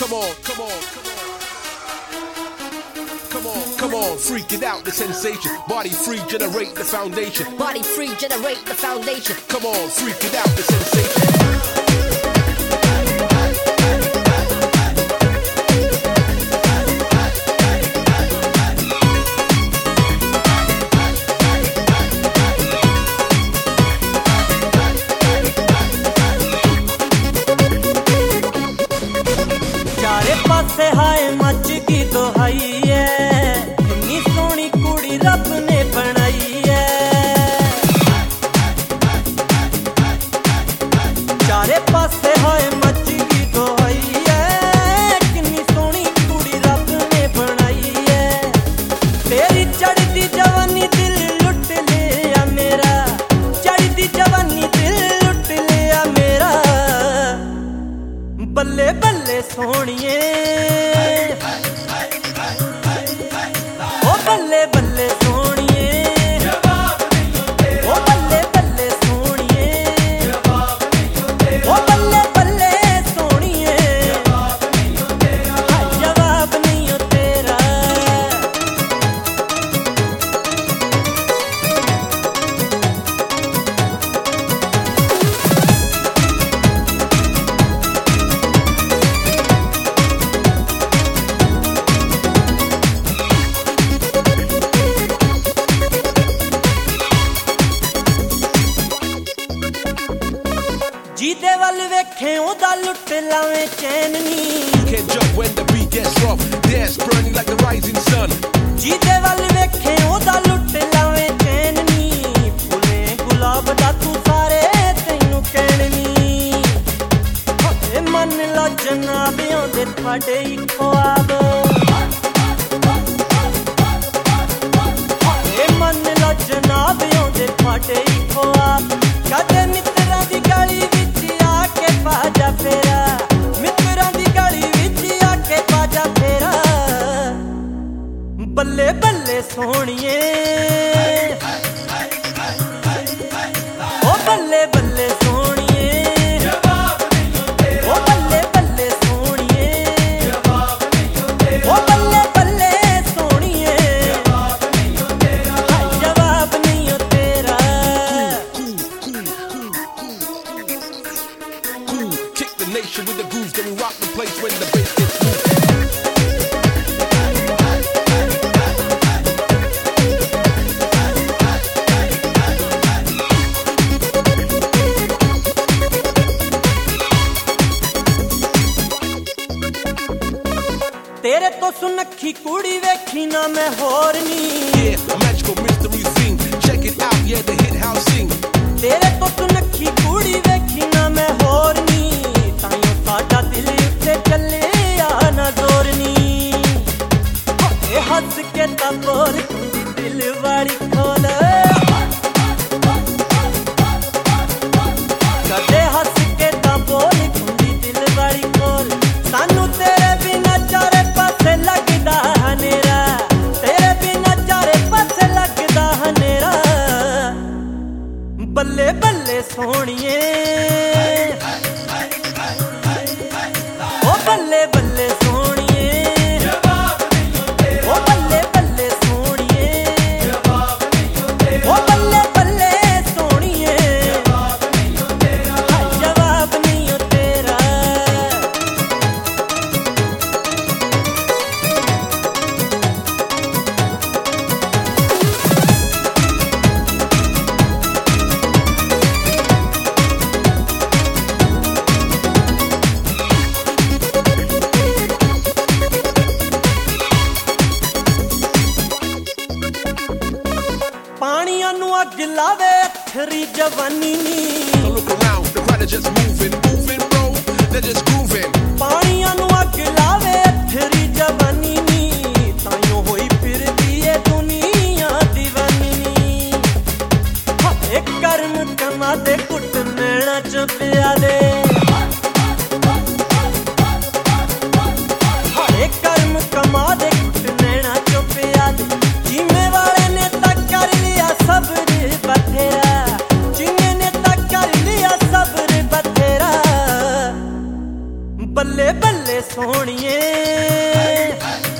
Come on, come on, come on. Come on, come on, freak it out, the sensation. Body free, generate the foundation. Body free, generate the foundation. Come on, freak it out, the sensation. चारे पासे हाय much की दोहाई है, इतनी सोहनी कुड़ी रब ने बनाई है। चारे पासे हाय मच की दोहाई है, कितनी सोहनी कुड़ी रब ने बनाई है। तेरी चढ़ती जवानी दिल लुट लिया मेरा, चढ़ती जवानी दिल लुट लिया मेरा। बल्ले बल्ले सोहणिए, ओ बल्ले बल्ले सोहणिए, ओ बल्ले बल्ले सोहणिए, ओ बल्ले बल्ले सोहणिए, जवाब नहीं हो तेरा। जीदे वल वेखे ओदा लुट लावे चैन नी। Can't jump when the beat gets rough. Dance burning like the rising sun. जीदे वल वेखे ओदा लुट लावे चैन नी। फुले गुलाब दा तू सारे तैनू कहण नी। ए मन ला जनाब आंदे तुहाडे ही ख्वाब। ए मन ला जनाब आंदे तुहाडे ही ख्वाब। कदे मित्तरां दी गली विच आके पाजा फेरा, मित्तरां दी गली विच आके पाजा फेरा। बल्ले बल्ले सोहणिए, ओ बल्ले बल्ले सोहणिए, ओ बल्ले बल्ले सोहणिए, ओ बल्ले बल्ले सोहणिए, जवाब नहीं हो तेरा। Cool, kick the nation with the grooves, then we rock the place when the bass gets loose. तेरे तो सुनखी कुड़ी वेखी ना मैं होर नी। Yeah, a magical mystery scene. Check it out, yeah, the hit house sing. तेरे तो सुनखी कुड़ी वेखी ना मैं होर नी। ताइयों साडा दिल उत्ते चले आ ना जोर नी। ए हंस के ता बोल कुंडी दिल वाली खोल। कदे हंस के ता बोल कुंडी दिल वाली खोल। सानू तेरे बिना चारे पासे लगदा हनेरा, तेरे बिना चारे पासे लगदा हनेरा। बल्ले बल्ले सोहणिए, ओ बल्ले बल्ले सोहणिए, ओ बल्ले बल्ले सोहणिए, ओ बल्ले बल्ले सोहणिए, जवाब नहीं हो तेरा। पानियां नू अग लावे अथरी जवानी नी। Don't look around, the crowd are just moving, moving, bro. They're just grooving. पानियां नू अग लावे अथरी जवानी नी। ताइयों होई फिरदी ए दुनिया दीवानी नी। एक कर्म कमा दे कुट मेला च प्याले। एक कर्म कमा दे कुट नैना च प्याले। जीमे वाले ने तक कर लिया सब्र बथेरा, जीमे ने तक कर लिया सब्र बथेरा। बल्ले बल्ले सोहणिए